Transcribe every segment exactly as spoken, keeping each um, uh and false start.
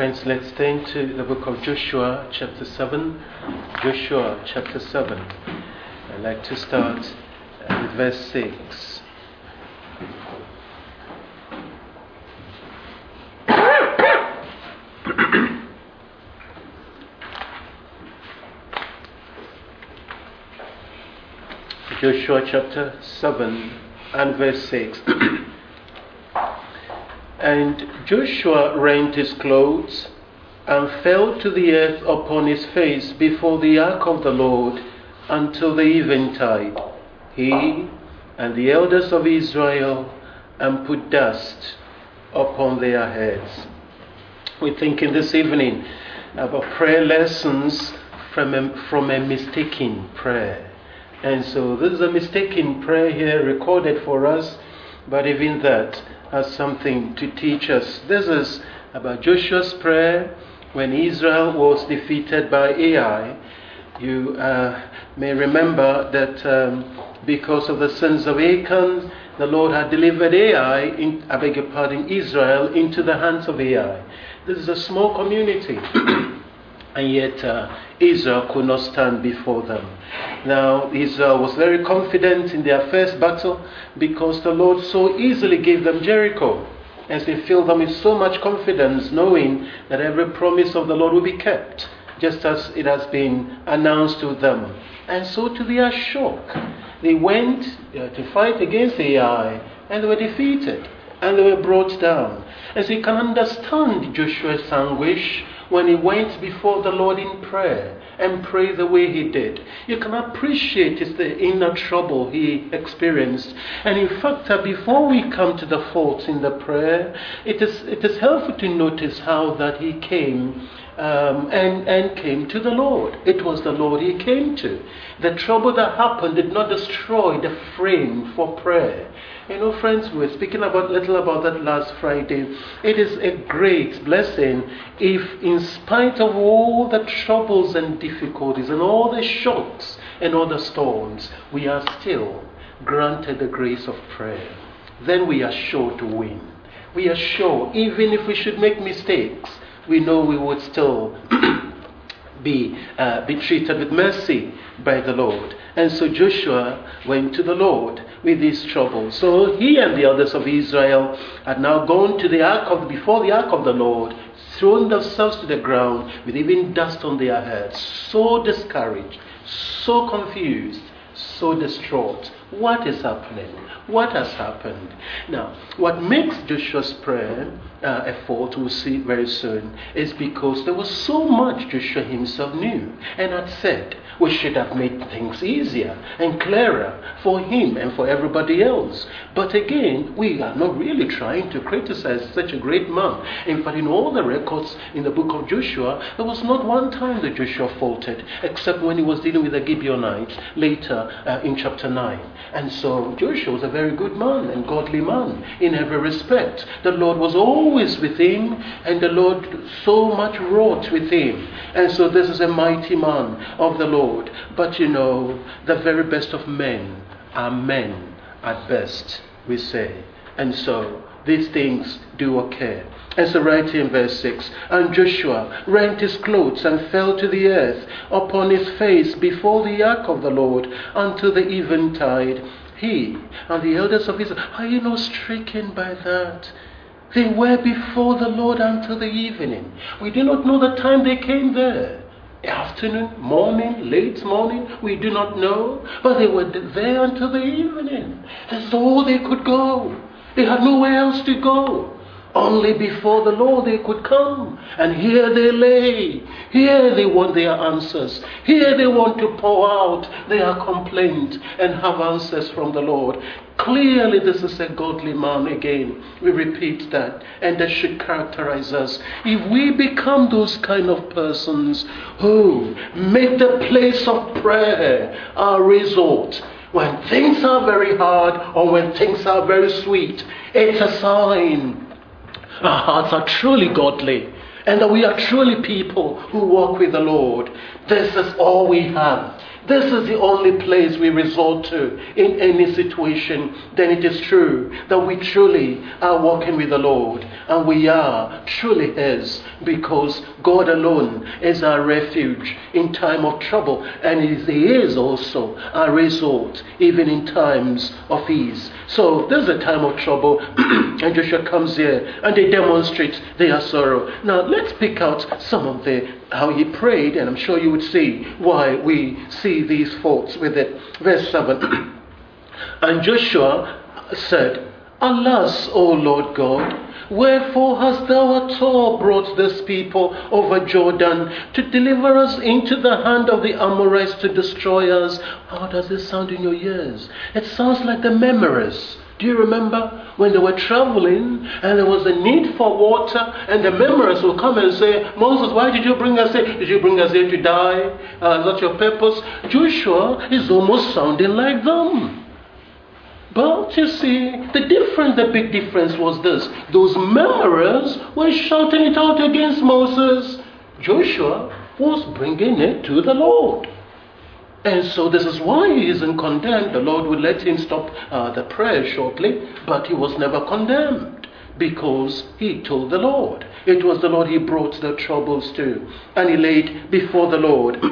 Friends, let's turn to the book of Joshua, chapter seven. Joshua, chapter seven. I'd like to start with verse six. Joshua, chapter seven, and verse six. And Joshua rent his clothes and fell to the earth upon his face before the ark of the Lord until the eventide, he and the elders of Israel, and put dust upon their heads. We're thinking this evening about prayer lessons from a, from a mistaken prayer. And so this is a mistaken prayer here recorded for us, but even that has something to teach us. This is about Joshua's prayer when Israel was defeated by Ai. You uh, may remember that um, because of the sins of Achan, the Lord had delivered Ai, in, I beg your pardon, Israel, into the hands of Ai. This is a small community, and yet uh, Israel could not stand before them. Now, Israel was very confident in their first battle because the Lord so easily gave them Jericho, as they filled them with so much confidence, knowing that every promise of the Lord will be kept, just as it has been announced to them. And so, to their shock, they went uh, to fight against Ai, and they were defeated, and they were brought down. As you can understand Joshua's anguish when he went before the Lord in prayer and prayed the way he did. You can appreciate it's the inner trouble he experienced. And in fact, uh, before we come to the faults in the prayer, it is it is helpful to notice how that he came um, and, and came to the Lord. It was the Lord he came to. The trouble that happened did not destroy the frame for prayer. You know, friends, we were speaking about little about that last Friday. It is a great blessing if, in spite of all the troubles and difficulties and all the shocks and all the storms, we are still granted the grace of prayer. Then we are sure to win. We are sure, even if we should make mistakes, we know we would still be uh, be treated with mercy by the Lord. And so Joshua went to the Lord with these troubles. So he and the others of Israel had now gone to the ark of before the ark of the Lord, thrown themselves to the ground with even dust on their heads, so discouraged, so confused, so distraught. What is happening? What has happened? Now, what makes Joshua's prayer uh, a fault, we'll see very soon, is because there was so much Joshua himself knew and had said. We should have made things easier and clearer for him and for everybody else. But again, we are not really trying to criticize such a great man. In fact, in all the records in the book of Joshua, there was not one time that Joshua faltered, except when he was dealing with the Gibeonites later uh, in chapter nine. And so Joshua was a very good man and godly man in every respect. The Lord was always with him, and the Lord so much wrought with him. And so this is a mighty man of the Lord. But you know, the very best of men are men at best, we say. And so these things do occur. And so right here in verse six, and Joshua rent his clothes and fell to the earth upon his face before the ark of the Lord until the eventide. He and the elders of Israel, are you not stricken by that? They were before the Lord until the evening. We do not know the time they came there. Afternoon, morning, late morning, we do not know. But they were there until the evening. That's all they could go. They had nowhere else to go. Only before the Lord they could come. And here they lay. Here they want their answers. Here they want to pour out their complaint and have answers from the Lord. Clearly this is a godly man again. We repeat that. And that should characterize us. If we become those kind of persons who make the place of prayer our resort, when things are very hard or when things are very sweet, it's a sign our hearts are truly godly. and that we are truly people who walk with the Lord, this is all we have. This is the only place we resort to in any situation. Then it is true that we truly are walking with the Lord, and we are truly His, because God alone is our refuge in time of trouble, and He is also our resort even in times of ease. So there's a time of trouble, and Joshua comes here and he demonstrates their sorrow. Now let's pick out some of the how he prayed, and I'm sure you would see why we see these faults with it. Verse seven. And Joshua said, Alas, O Lord God, wherefore hast thou at all brought this people over Jordan to deliver us into the hand of the Amorites to destroy us? How does this sound in your ears? It sounds like the memories. Do you remember when they were traveling and there was a need for water, and the members will come and say, Moses, why did you bring us here? Did you bring us here to die? Uh, is that your purpose? Joshua is almost sounding like them. But you see, the difference, the big difference was this. Those members were shouting it out against Moses. Joshua was bringing it to the Lord. And so this is why he isn't condemned. The Lord would let him stop uh, the prayer shortly, but he was never condemned because he told the Lord. It was the Lord he brought the troubles to, and he laid before the Lord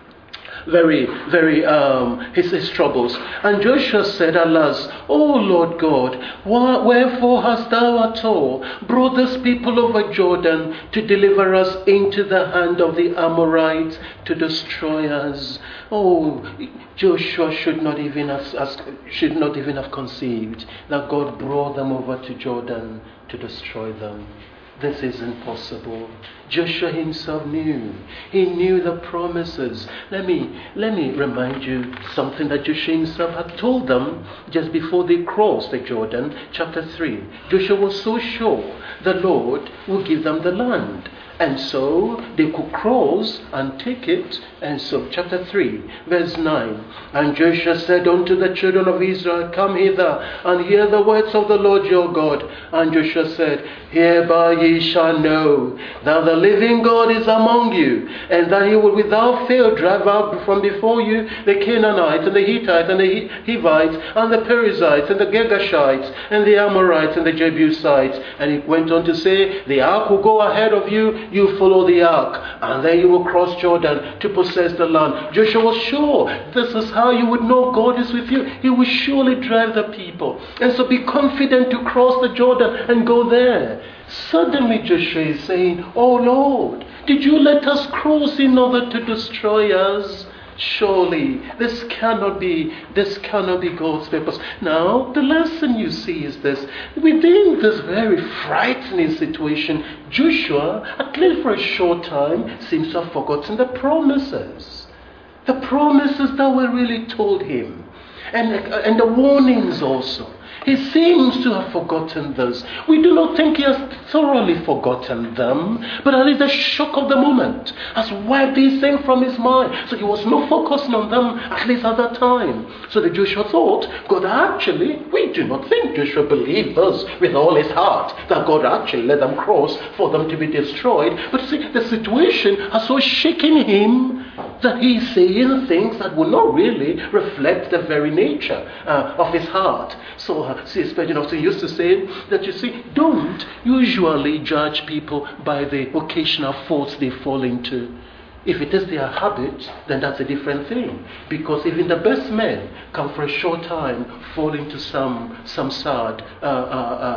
very, very, um, his, his troubles. And Joshua said, Alas, O Lord God, why, wherefore hast thou at all brought this people over Jordan to deliver us into the hand of the Amorites to destroy us? Oh, Joshua should not even have asked, should not even have conceived that God brought them over to Jordan to destroy them. This isn't possible. Joshua himself knew. He knew the promises. Let me, let me remind you something that Joshua himself had told them just before they crossed the Jordan, chapter three. Joshua was so sure the Lord would give them the land. And so they could cross and take it. And so, chapter three, verse nine. And Joshua said unto the children of Israel, Come hither, and hear the words of the Lord your God. And Joshua said, Hereby ye shall know that the living God is among you, and that he will without fail drive out from before you the Canaanites, and the Hittites, and the Hivites, and the Perizzites, and the Girgashites, and the Amorites, and the Jebusites. And he went on to say, The ark will go ahead of you, you follow the ark, and then you will cross Jordan to possess the land. Joshua was sure this is how you would know God is with you. He will surely drive the people. And so be confident to cross the Jordan and go there. Suddenly Joshua is saying, Oh Lord, did you let us cross in order to destroy us? Surely this cannot be this cannot be God's purpose. Now the lesson you see is this: within this very frightening situation, Joshua, at least for a short time, seems to have forgotten the promises. The promises that were really told him. And, and the warnings also. He seems to have forgotten this. We do not think he has thoroughly forgotten them, but at least the shock of the moment has wiped these things from his mind. So he was not focusing on them, at least at that time. So the Joshua thought, God actually, we do not think Joshua believed this with all his heart, that God actually let them cross for them to be destroyed. But see, the situation has so shaken him that he's saying things that will not really reflect the very nature uh, of his heart. So uh, C. Spurgeon also used to say that, you see, don't usually judge people by the occasional faults they fall into. If it is their habit, then that's a different thing. Because even the best men can for a short time fall into some some sad uh, uh, uh,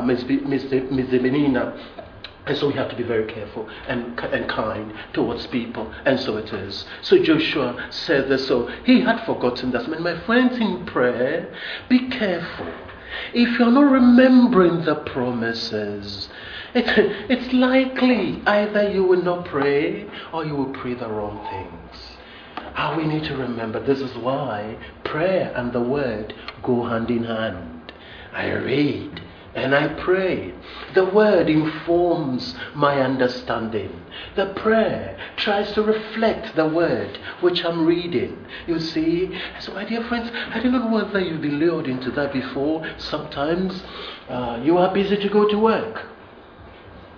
misdemeanor. And so we have to be very careful and, and kind towards people. And so it is. So Joshua said this. So he had forgotten that. And my friends, in prayer, be careful. If you're not remembering the promises, it, it's likely either you will not pray or you will pray the wrong things. How we need to remember, this is why prayer and the word go hand in hand. I read and I pray. The word informs my understanding. The prayer tries to reflect the word which I'm reading. You see? So my dear friends, I don't know whether you've been lured into that before. Sometimes uh, you are busy to go to work.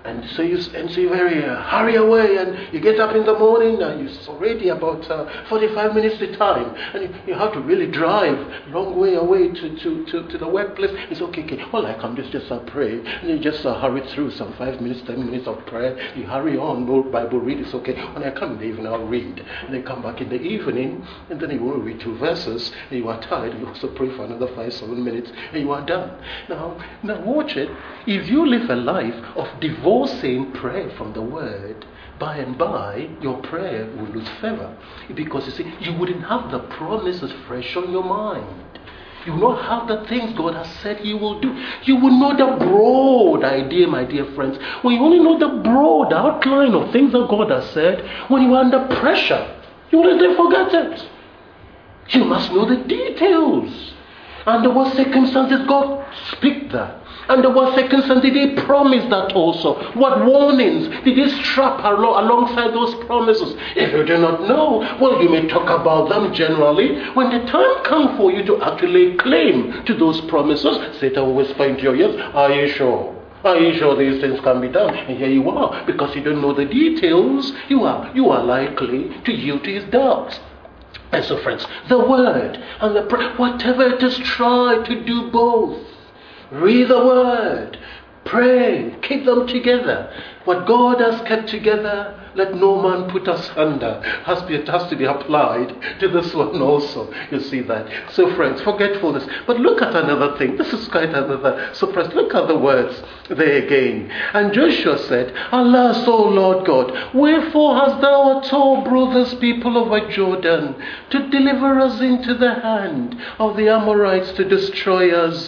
And so you and so you very uh, hurry away, and you get up in the morning, and it's already about uh, forty-five minutes to time, and you, you have to really drive long way away to, to, to, to the workplace. It's okay, okay. All I can do is just uh, pray, and you just uh, hurry through some five minutes, ten minutes of prayer. You hurry on, no Bible read. It's okay. When I come in the evening, I'll read, and then come back in the evening, and then you will read two verses, and you are tired. You also pray for another five, seven minutes, and you are done. Now, now watch it. If you live a life of divorcing prayer from the word, by and by your prayer will lose favor, because you see, you wouldn't have the promises fresh on your mind. You will not have the things God has said He will do. You will know the broad idea, my dear friends. When you only know the broad outline of things that God has said, when you are under pressure, you will then forget it. You must know the details. Under what circumstances God speak that? Under what circumstances did He promise that also? What warnings did He strap alo- alongside those promises? If you do not know, well, you may talk about them generally. When the time comes for you to actually claim to those promises, Satan will whisper into your ears, are you sure? Are you sure these things can be done? And here you are, because you don't know the details, you are, you are likely to yield to his doubts. And so, friends, the word and the prayer, whatever it is, try to do both. Read the word, pray, keep them together. What God has kept together, let no man put us under. Has be, it has to be applied to this one also. You see that. So, friends, forgetfulness. But look at another thing. This is quite another surprise. Look at the words there again. And Joshua said, Alas, O Lord God, wherefore hast thou told this people over Jordan to deliver us into the hand of the Amorites to destroy us?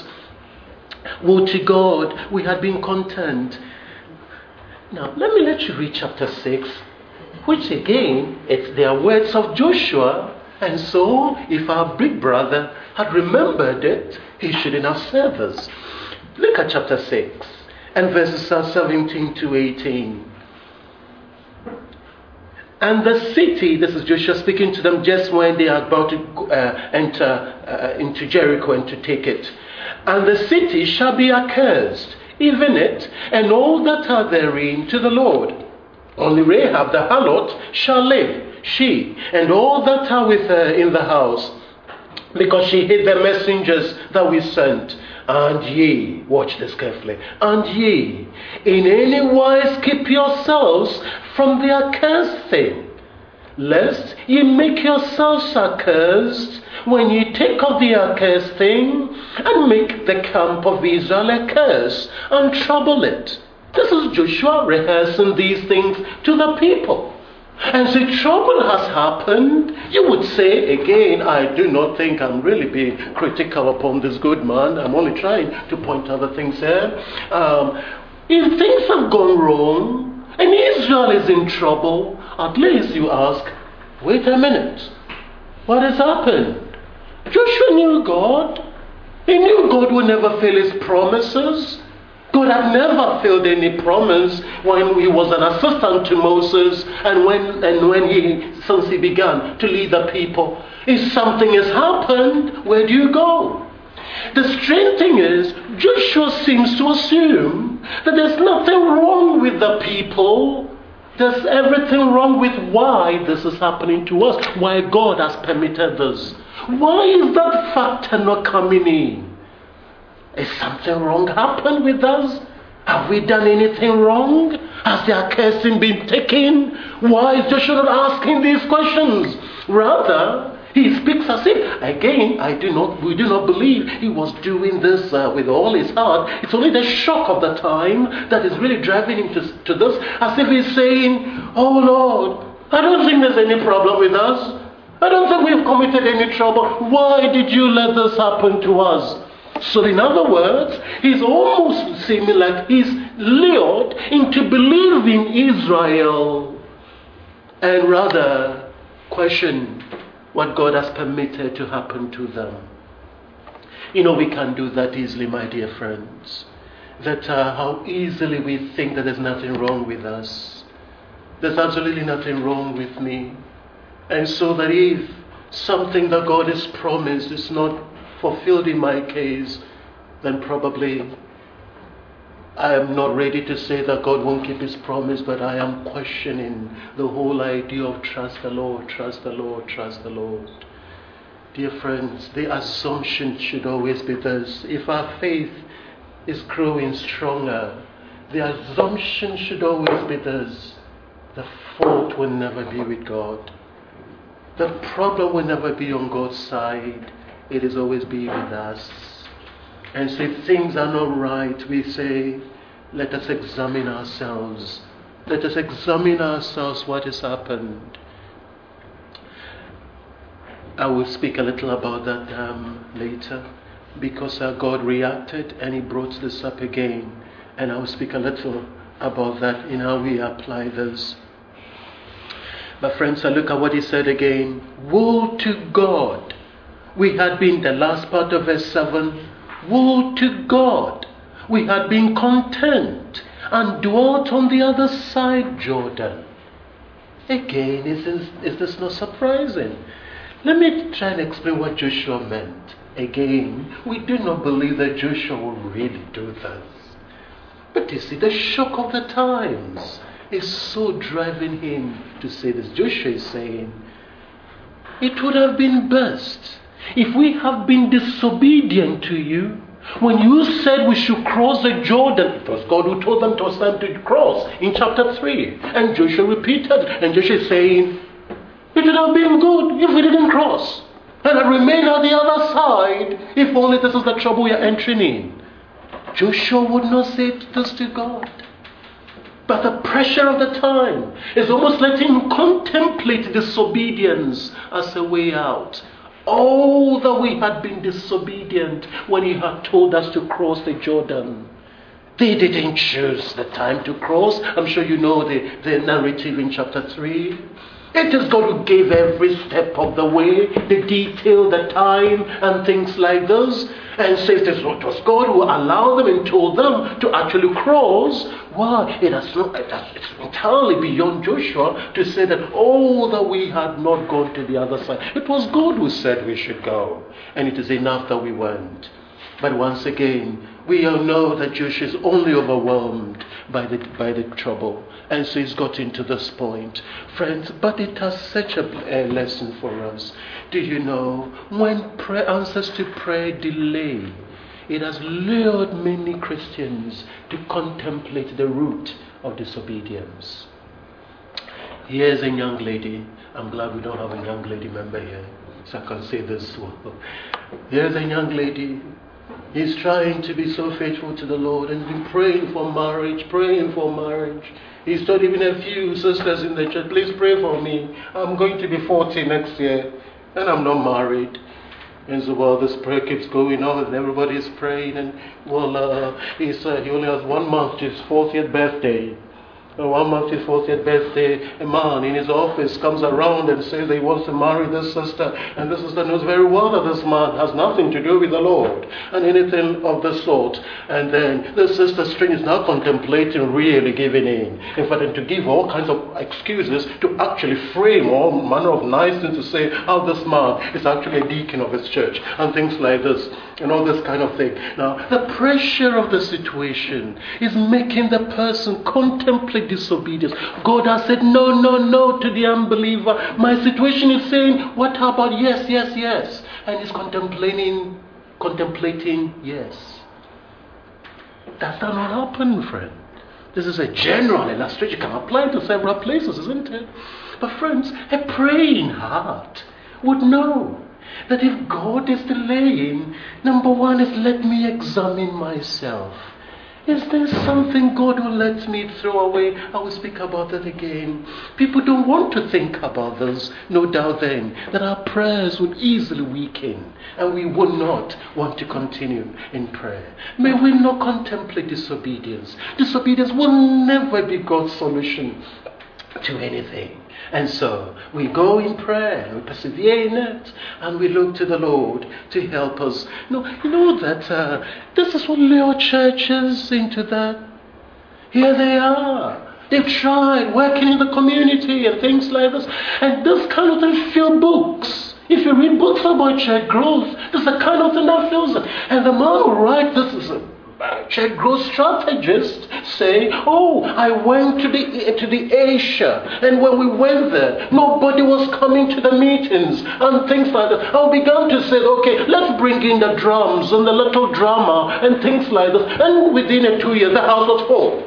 Woe to God, we had been content. Now, let me let you read chapter six, which again, it's their words of Joshua. And so, if our big brother had remembered it, he shouldn't have said this. Look at chapter six, and verses seventeen to eighteen. And the city, this is Joshua speaking to them just when they are about to uh, enter uh, into Jericho and to take it. And the city shall be accursed, even it, and all that are therein, to the Lord. Only Rahab the harlot shall live, she, and all that are with her in the house, because she hid the messengers that we sent. And ye, watch this carefully, and ye, in any wise keep yourselves from the accursed thing, lest ye make yourselves accursed when ye take of the accursed thing, and make the camp of Israel a curse, and trouble it. This is Joshua rehearsing these things to the people. And so trouble has happened. You would say, again, I do not think I'm really being critical upon this good man. I'm only trying to point out the things here. Um, if things have gone wrong, and Israel is in trouble, at least you ask, wait a minute, what has happened? Joshua knew God. He knew God would never fail his promises. God had never failed any promise when he was an assistant to Moses and when and when he since he began to lead the people. If something has happened, where do you go? The strange thing is, Joshua seems to assume that there's nothing wrong with the people. There's everything wrong with why this is happening to us, why God has permitted this. Why is that factor not coming in? Is something wrong happened with us? Have we done anything wrong? Has their cursing been taken? Why is Joshua not asking these questions? Rather, he speaks as if, again, I do not, we do not believe he was doing this uh, with all his heart. It's only the shock of the time that is really driving him to, to this, as if he's saying, oh Lord, I don't think there's any problem with us. I don't think we've committed any trouble. Why did you let this happen to us? So in other words, he's almost seeming like he's lured into believing Israel and rather question what God has permitted to happen to them. You know, we can do that easily, my dear friends. That uh, how easily we think that there's nothing wrong with us. There's absolutely nothing wrong with me. And so that if something that God has promised is not fulfilled in my case, then probably I I am not ready to say that God won't keep his promise, but I am questioning the whole idea of trust the Lord, trust the Lord, trust the Lord. Dear friends, the assumption should always be this: if our faith is growing stronger, the assumption should always be this: the fault will never be with God. The problem will never be on God's side. It is always be with us. And so if things are not right, we say, let us examine ourselves. Let us examine ourselves what has happened. I will speak a little about that um, later, because uh, God reacted and he brought this up again. And I will speak a little about that in how we apply this. But friends, I look at what he said again. Woe to God. We had been, the last part of verse seven, woe to God. We had been content and dwelt on the other side Jordan. Again, is this, is this not surprising? Let me try and explain what Joshua meant. Again, we do not believe that Joshua will really do this. But you see, the shock of the times is so driving him to say this. Joshua is saying, it would have been best if we have been disobedient to you when you said we should cross the Jordan. It was God who told them it was time to cross in chapter three. And Joshua repeated, and Joshua is saying, it would have been good if we didn't cross and had remained on the other side, if only this is the trouble we are entering in. Joshua would not say this to God. But the pressure of the time is almost letting him contemplate disobedience as a way out. Oh, that we had been disobedient when he had told us to cross the Jordan. They didn't choose the time to cross. I'm sure you know the, the narrative in chapter three. It is God who gave every step of the way, the detail, the time, and things like this. And says this, it was God who allowed them and told them to actually cross. Why? It has not, it has, it's entirely beyond Joshua to say that, oh, that we had not gone to the other side. It was God who said we should go. And it is enough that we went. But once again, we all know that Joshua is only overwhelmed by the by the trouble. And so he's got into this point. Friends, but it has such a, a lesson for us. Do you know, when prayer, answers to prayer delay, it has lured many Christians to contemplate the root of disobedience. Here's a young lady. I'm glad we don't have a young lady member here, so I can say this well. Here's a young lady. He's trying to be so faithful to the Lord and been praying for marriage, praying for marriage. He's told even a few sisters in the church, please pray for me. I'm going to be forty next year and I'm not married. And so, well, this prayer keeps going on and everybody's praying. And, well, uh, he's, uh, he only has one month to his fortieth birthday. And one month to his fortieth birthday, a man in his office comes around and says that he wants to marry this sister. And this sister knows very well that this man has nothing to do with the Lord and anything of the sort. And then the sister string is now contemplating really giving in. In fact, and to give all kinds of excuses to actually frame all manner of nice things to say how this man is actually a deacon of his church and things like this and all this kind of thing. Now, the pressure of the situation is making the person contemplate disobedience. God has said no, no, no to the unbeliever. My situation is saying, what about yes, yes, yes? And he's contemplating, contemplating yes. Does that not happen, friend? This is a general illustration. You can apply it to several places, isn't it? But friends, a praying heart would know that if God is delaying, number one is let me examine myself. Is there something God will let me throw away? I will speak about that again. People don't want to think about this. No doubt then that our prayers would easily weaken and we would not want to continue in prayer. May we not contemplate disobedience. Disobedience will never be God's solution to anything. And so we go in prayer and we persevere in it and we look to the Lord to help us. No, you know that uh, this is what lured churches into that. Here they are. They've tried working in the community and things like this. And this kind of thing fill books. If you read books about church growth, this is the kind of thing that fills it. And the man who writes this is a check growth strategists say, oh, I went to the to the Asia, and when we went there, nobody was coming to the meetings and things like that. I began to say, okay, let's bring in the drums and the little drama and things like that. And within a two years, the house was full.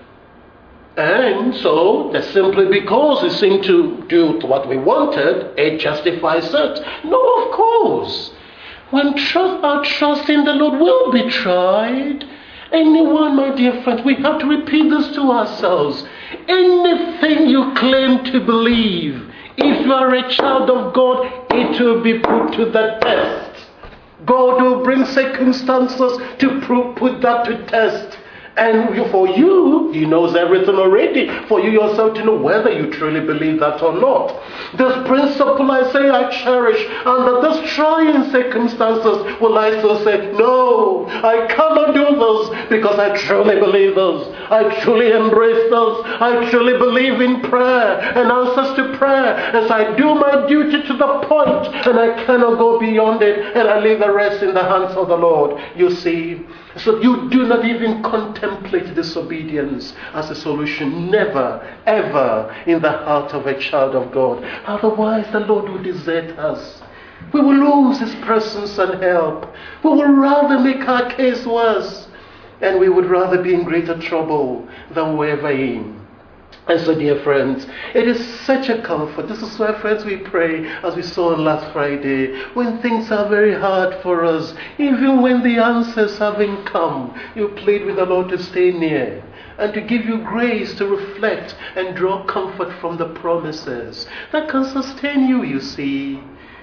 And so, that simply because it seemed to do what we wanted, it justifies it. No, of course. When trust, our trust in the Lord will be tried. Anyone, my dear friends, we have to repeat this to ourselves. Anything you claim to believe, if you are a child of God, it will be put to the test. God will bring circumstances to prove, put that to test. And for you, He knows everything already. For you yourself to know whether you truly believe that or not. This principle I say I cherish. Under these trying circumstances, will I still say, no, I cannot do this because I truly believe this. I truly embrace this. I truly believe in prayer and answers to prayer. As I do my duty to the point, and I cannot go beyond it, and I leave the rest in the hands of the Lord. You see, so you do not even contemplate disobedience as a solution. Never, ever in the heart of a child of God. Otherwise, the Lord will desert us. We will lose His presence and help. We will rather make our case worse. And we would rather be in greater trouble than we're ever in. And so, dear friends, it is such a comfort. This is why, friends, we pray, as we saw on last Friday, when things are very hard for us, even when the answers haven't come, you plead with the Lord to stay near and to give you grace to reflect and draw comfort from the promises that can sustain you, you see,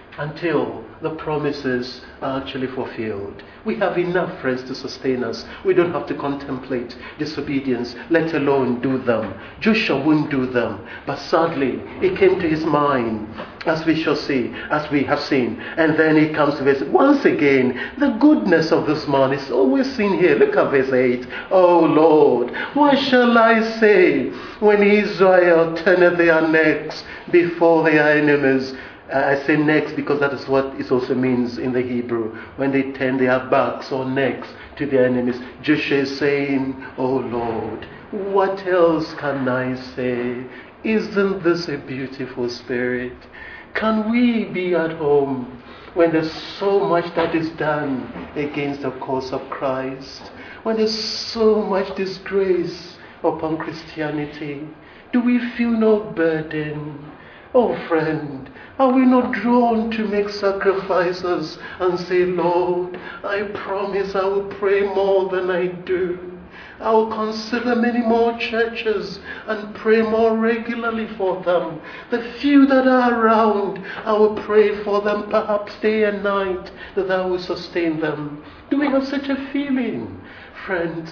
until the promises are actually fulfilled. We have enough, friends, to sustain us. We don't have to contemplate disobedience, let alone do them. Joshua wouldn't do them, but sadly, it came to his mind, as we shall see, as we have seen. And then he comes to verse, once again, the goodness of this man is always seen here. Look at verse eight. Oh Lord, what shall I say when Israel turneth their necks before their enemies? Uh, I say necks because that is what it also means in the Hebrew. When they turn their backs or necks to their enemies. Joshua is saying, oh Lord, what else can I say? Isn't this a beautiful spirit? Can we be at home when there's so much that is done against the cause of Christ? When there's so much disgrace upon Christianity? Do we feel no burden? Oh friend, are we not drawn to make sacrifices and say, Lord, I promise I will pray more than I do. I will consider many more churches and pray more regularly for them. The few that are around, I will pray for them perhaps day and night, that I will sustain them. Do we have such a feeling, friends?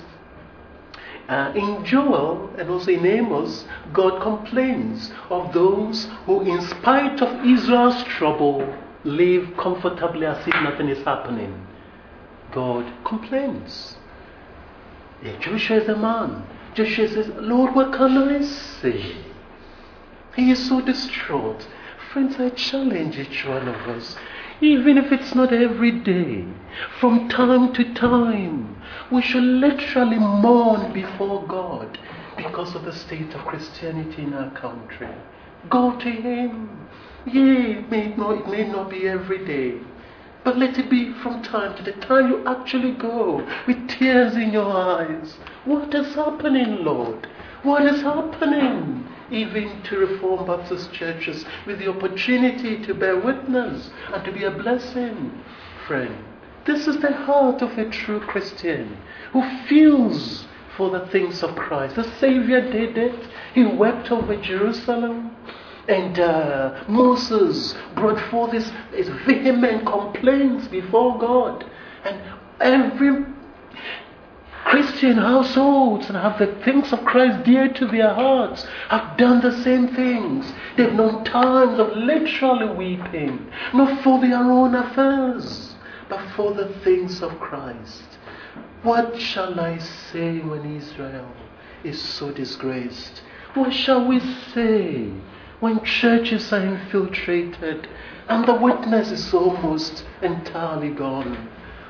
Uh, in Joel and also in Amos, God complains of those who, in spite of Israel's trouble, live comfortably as if nothing is happening. God complains. Yeah, Joshua is a man. Joshua says, Lord, what can I say? He is so distraught. Friends, I challenge each one of us, even if it's not every day, from time to time, we should literally mourn before God because of the state of Christianity in our country. Go to Him. Yea, it may not, it may not be every day, but let it be from time to the time you actually go with tears in your eyes. What is happening, Lord? What is happening? Even to Reformed Baptist churches with the opportunity to bear witness and to be a blessing. Friend, this is the heart of a true Christian who feels for the things of Christ. The Savior did it. He wept over Jerusalem. And uh, Moses brought forth his, his vehement complaints before God. And every Christian households and have the things of Christ dear to their hearts have done the same things. They've known times of literally weeping, not for their own affairs, but for the things of Christ. What shall I say when Israel is so disgraced? What shall we say when churches are infiltrated and the witness is almost entirely gone?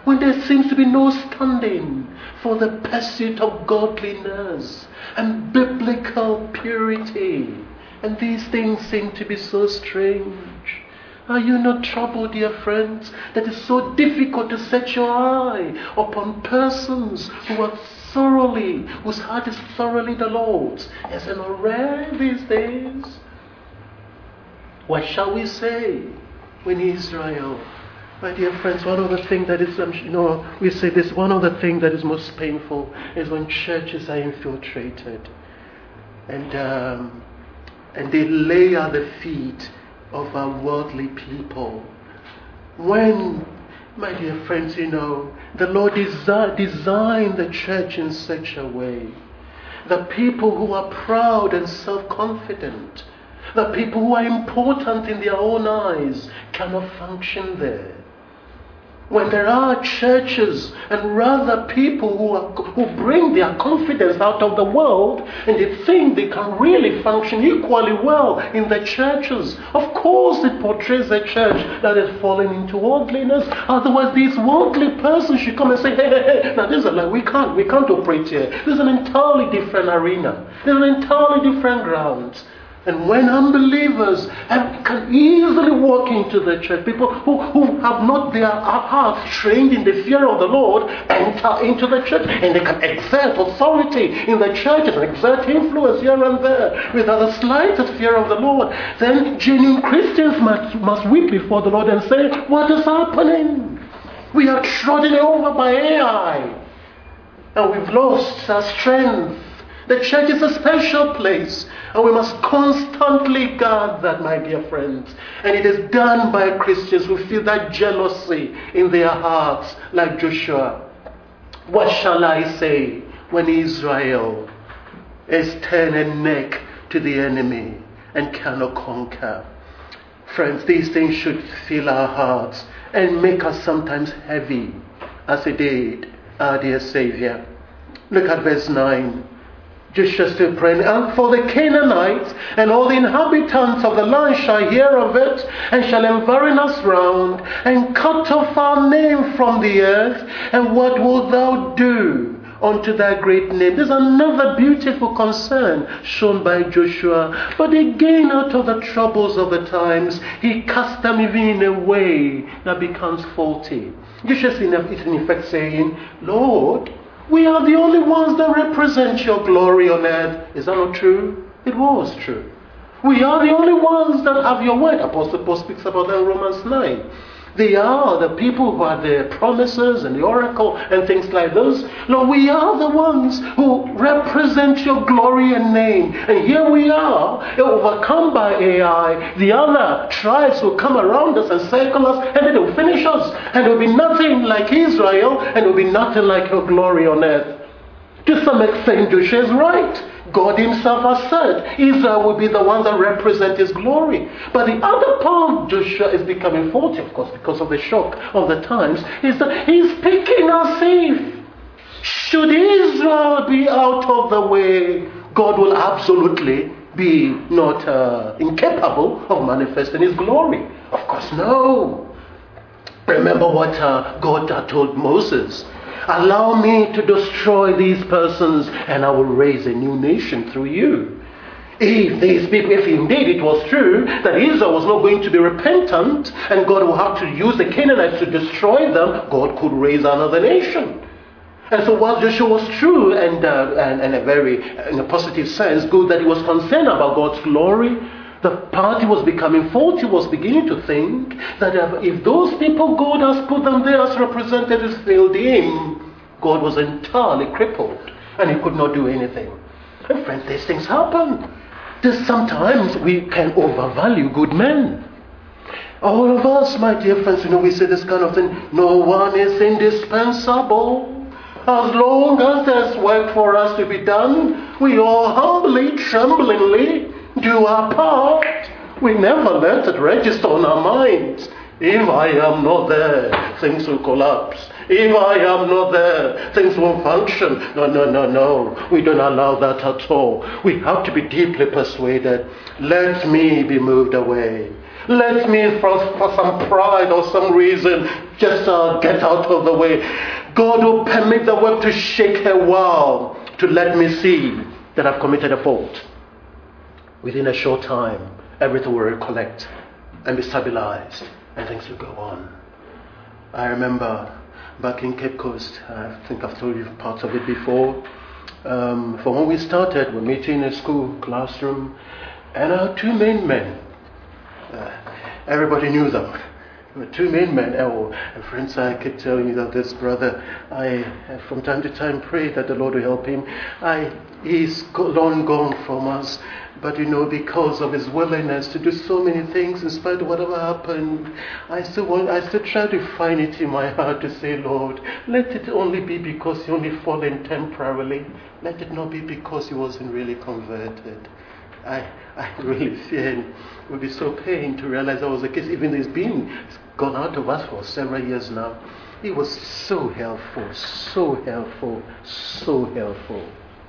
when there seems to be no standing for the pursuit of godliness and biblical purity, and these things seem to be so strange. Are you not troubled, dear friends, that it's so difficult to set your eye upon persons who are thoroughly, whose heart is thoroughly the Lord's? Is it not rare these days? What shall we say when Israel? My dear friends, one of the things that is, you know, we say this, one of the things that is most painful is when churches are infiltrated and um, and they lay at the feet of our worldly people. When, my dear friends, you know, the Lord desi- designed the church in such a way, the people who are proud and self-confident, the people who are important in their own eyes cannot function there. When there are churches and rather people who are, who bring their confidence out of the world and they think they can really function equally well in the churches, of course it portrays a church that is falling into worldliness. Otherwise, these worldly persons should come and say, hey, hey, hey, now this is like, we can't, we can't operate here. This is an entirely different arena. This is an entirely different ground. And when unbelievers have, can easily walk into the church, people who, who have not their hearts trained in the fear of the Lord enter into the church, and they can exert authority in the churches and exert influence here and there without the slightest fear of the Lord, then genuine Christians must, must weep before the Lord and say, what is happening? We are trodden over by A I, and we've lost our strength. The church is a special place, and we must constantly guard that, my dear friends. And it is done by Christians who feel that jealousy in their hearts, like Joshua. What shall I say when Israel is turned a neck to the enemy and cannot conquer? Friends, these things should fill our hearts and make us sometimes heavy, as it did our dear Savior. Look at verse nine. Joshua still praying, and for the Canaanites and all the inhabitants of the land shall hear of it, and shall environ us round, and cut off our name from the earth. And what wilt thou do unto thy great name? There's another beautiful concern shown by Joshua. But again, out of the troubles of the times, he cast them even in a way that becomes faulty. Joshua is in effect saying, Lord, we are the only ones that represent your glory on earth. Is that not true? It was true. We are the only ones that have your word. Apostle Paul speaks about that in Romans nine. They are the people who are the promises and the oracle and things like those. Lord, we are the ones who represent your glory and name. And here we are, overcome by A I. The other tribes will come around us and circle us, and then they will finish us. And there will be nothing like Israel, and there will be nothing like your glory on earth. To some extent, Joshua is right. God himself has said Israel will be the ones that represent his glory. But the other part, Joshua is becoming faulty, of course, because of the shock of the times, is that he's picking us safe. Should Israel be out of the way, God will absolutely be not uh, incapable of manifesting his glory. Of course, no. Remember what uh, God uh, told Moses. Allow me to destroy these persons, and I will raise a new nation through you. If these people, if indeed it was true that Israel was not going to be repentant, and God will have to use the Canaanites to destroy them, God could raise another nation. And so while Joshua was true and, uh, and, and a very, in a positive sense, good that he was concerned about God's glory, the party was becoming faulty, was beginning to think that if those people God has put them there as representatives failed him, God was entirely crippled and he could not do anything. And friends, these things happen. There's sometimes we can overvalue good men. All of us, my dear friends, you know, we say this kind of thing, no one is indispensable. As long as there's work for us to be done, we all humbly, tremblingly do our part. We never let it register on our minds. If I am not there, things will collapse. If I am not there, things won't function. No, no, no, no. We don't allow that at all. We have to be deeply persuaded. Let me be moved away. Let me, for, for some pride or some reason, just uh, get out of the way. God will permit the work to shake a while to let me see that I've committed a fault. Within a short time, everything will recollect and be stabilized, and things will go on. I remember back in Cape Coast, I think I've told you parts of it before. Um, from when we started, we're meeting in a school classroom, and our two main men, uh, everybody knew them. There were two main men. Oh, and friends, I kept telling you that this brother, I from time to time pray that the Lord will help him. I he's long gone from us, but you know, because of his willingness to do so many things, in spite of whatever happened, I still want, I still try to find it in my heart to say, Lord, let it only be because he only fallen temporarily. Let it not be because he wasn't really converted. I I really fear it would be so pain to realize that was the case, even though he's been gone out of us for several years now. He was so helpful, so helpful, so helpful.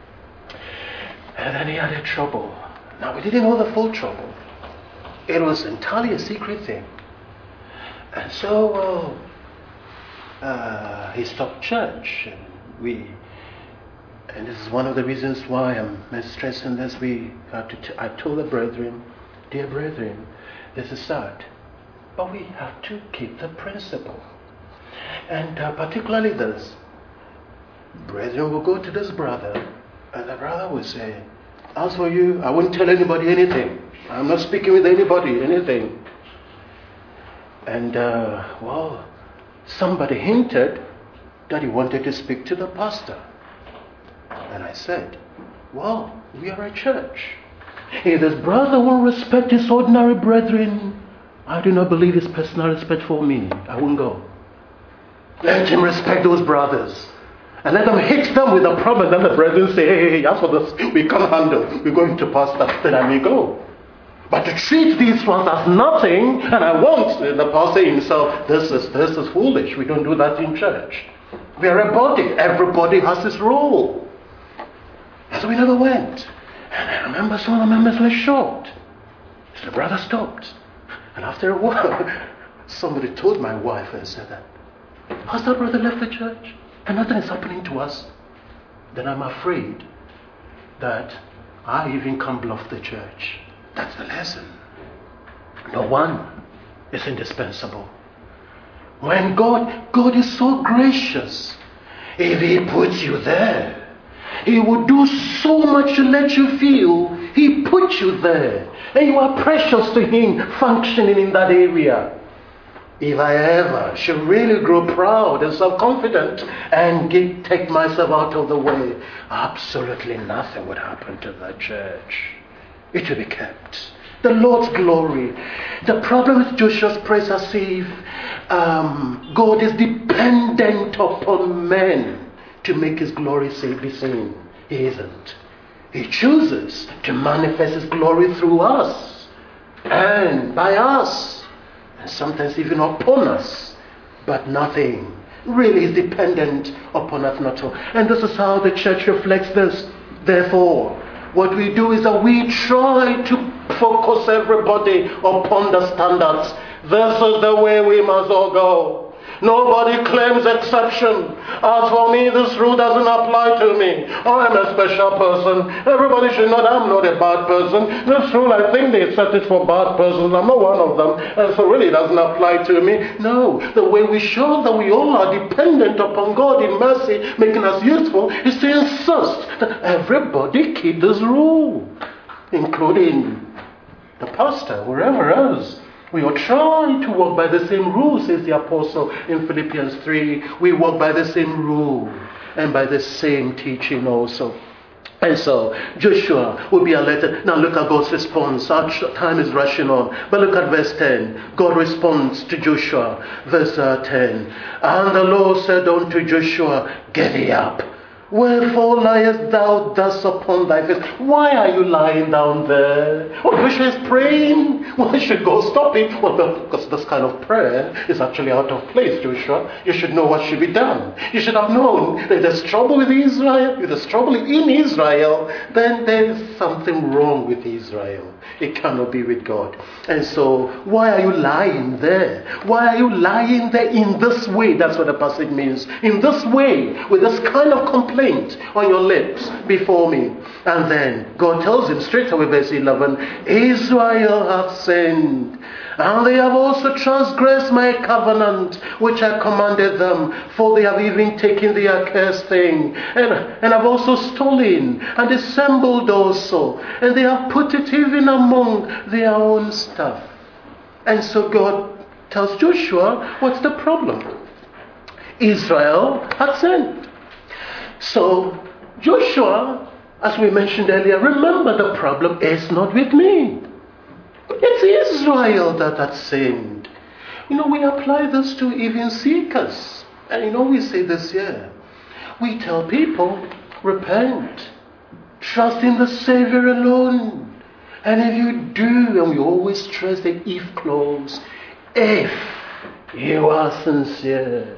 And then he had a trouble. Now, we didn't know the full trouble. It was entirely a secret thing. And so uh, uh, he stopped church. And we, and this is one of the reasons why I'm stressing this. We had to t- I told the brethren, dear brethren, this is sad, but we have to keep the principle. And uh, particularly this, brethren will go to this brother, and the brother will say, as for you, I won't tell anybody anything. I'm not speaking with anybody, anything. And, uh, well, somebody hinted that he wanted to speak to the pastor. And I said, well, we are a church. If this brother won't respect his ordinary brethren, I do not believe his personal respect for me. I won't go. Let him respect those brothers. And let them hit them with a problem. Then the brethren say, hey, hey, hey, as for this, we can't handle. We're going to pastor. Then I may go. But to treat these ones as nothing, and I won't, the pastor himself, this is, this is foolish. We don't do that in church. We are a body. Everybody has his role. And so we never went. And I remember some of the members were shocked. So the brother stopped. And after a while, somebody told my wife and said that, has that brother left the church? And nothing is happening to us. Then I'm afraid that I even can't bluff the church. That's the lesson. No one is indispensable. When God, God is so gracious. If He puts you there, He will do so much to let you feel He put you there. And you are precious to Him functioning in that area. If I ever should really grow proud and self-confident and get, take myself out of the way, absolutely nothing would happen to the church. It will be kept. The Lord's glory. The problem with Joshua's praise as if um, God is dependent upon men to make His glory be seen. He isn't. He chooses to manifest His glory through us and by us. Sometimes even upon us, but nothing really is dependent upon us not all. And this is how the church reflects this. Therefore, what we do is that we try to focus everybody upon the standards. This is the way we must all go. Nobody claims exception. As for me, this rule doesn't apply to me. I'm a special person. Everybody should know that I'm not a bad person. This rule, I think they set it for bad persons. I'm not one of them. And so really it doesn't apply to me. No. The way we show that we all are dependent upon God in mercy, making us useful, is to insist that everybody keep this rule, including the pastor, wherever else. We are trying to walk by the same rule, says the apostle in Philippians three. We walk by the same rule and by the same teaching also. And so Joshua will be alerted. Now look at God's response. Our time is rushing on. But look at verse ten. God responds to Joshua. Verse uh, ten. And the Lord said unto Joshua, get thee up, Wherefore liest thou thus upon thy face? Why are you lying down there? Oh, Joshua is praying. Why should God stop him? Well, because this kind of prayer is actually out of place, Joshua. You should know what should be done. You should have known that there's trouble with Israel. If there's trouble in Israel, then there's something wrong with Israel. It cannot be with God. And so, why are you lying there? Why are you lying there in this way? That's what the passage means. In this way, with this kind of complaint on your lips before me. And then God tells him straight away, verse eleven, Israel hath sinned, and they have also transgressed my covenant which I commanded them, for they have even taken the accursed thing, and, and have also stolen, and dissembled also, and they have put it even among their own stuff. And so God tells Joshua, what's the problem? Israel had sinned. So Joshua, as we mentioned earlier, remember the problem is not with me. It's Israel that had sinned. You know, we apply this to even seekers. And you know, we say this here. We tell people, repent. Trust in the Savior alone. And if you do, and we always stress the if clause, if you are sincere.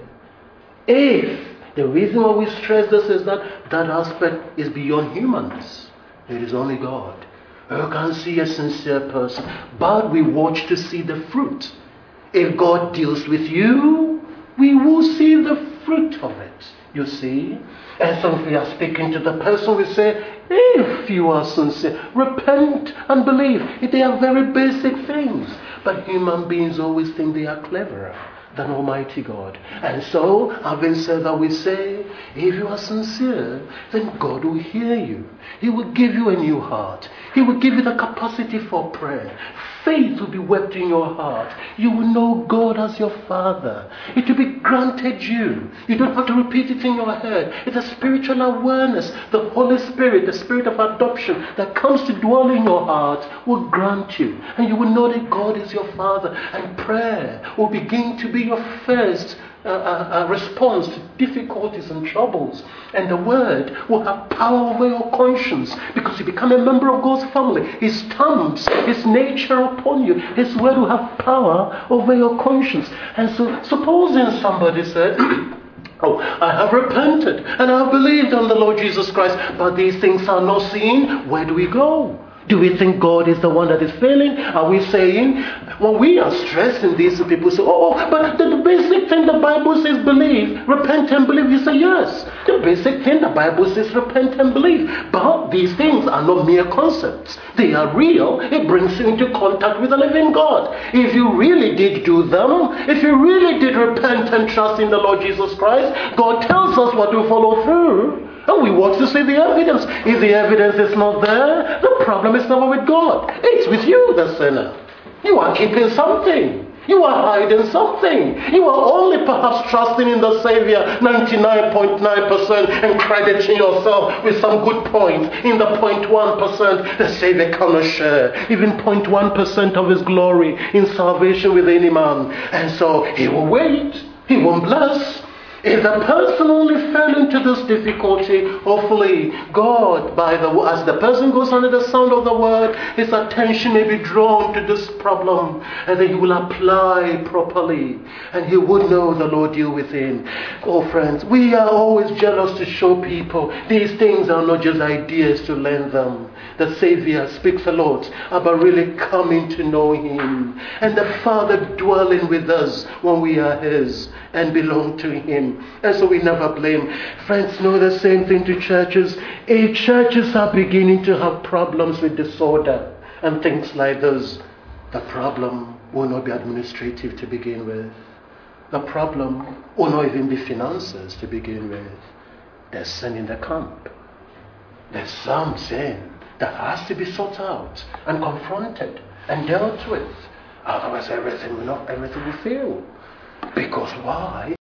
If. The reason why we stress this is that that aspect is beyond humans. It is only God who can see a sincere person. But we watch to see the fruit. If God deals with you, we will see the fruit of it. You see? And so if we are speaking to the person, we say, if you are sincere, repent and believe. They are very basic things. But human beings always think they are cleverer than Almighty God. And so, having said that, we say, if you are sincere, then God will hear you. He will give you a new heart. He will give you the capacity for prayer. Faith will be wept in your heart. You will know God as your Father. It will be granted you. You don't have to repeat it in your head. It's a spiritual awareness. The Holy Spirit, the Spirit of adoption that comes to dwell in your heart will grant you. And you will know that God is your Father. And prayer will begin to be your first uh, uh, uh, response to difficulties and troubles. And the Word will have power over your conscience because you become a member of God's family. He stamps His nature upon you. His Word will have power over your conscience. And so, supposing somebody said, oh, I have repented and I have believed on the Lord Jesus Christ, but these things are not seen, where do we go? Do we think God is the one that is failing? Are we saying, when we are stressing these people say, oh, but the, the basic thing the Bible says believe, repent and believe. You say, yes, the basic thing the Bible says repent and believe. But these things are not mere concepts. They are real. It brings you into contact with the living God. If you really did do them, if you really did repent and trust in the Lord Jesus Christ, God tells us what to follow through. And we watch to see the evidence. If the evidence is not there, the problem is never with God. It's with you, the sinner. You are keeping something. You are hiding something. You are only perhaps trusting in the Savior ninety-nine point nine percent and crediting yourself with some good point. In the zero point one percent, the Savior cannot share even zero point one percent of His glory in salvation with any man. And so He will wait. He won't bless. If the person only fell into this difficulty, hopefully God, by the as the person goes under the sound of the word, his attention may be drawn to this problem, and then he will apply properly, and he would know the Lord deal with him. Oh friends, we are always jealous to show people these things are not just ideas to learn them. The Savior speaks a lot about really coming to know Him, and the Father dwelling with us when we are His and belong to Him. And so we never blame. Friends, know the same thing to churches. If churches are beginning to have problems with disorder and things like this, the problem will not be administrative to begin with. The problem will not even be finances to begin with. There's sin in the camp. There's some sin that has to be sought out and confronted and dealt with. Otherwise everything will not, everything will fail. Because why?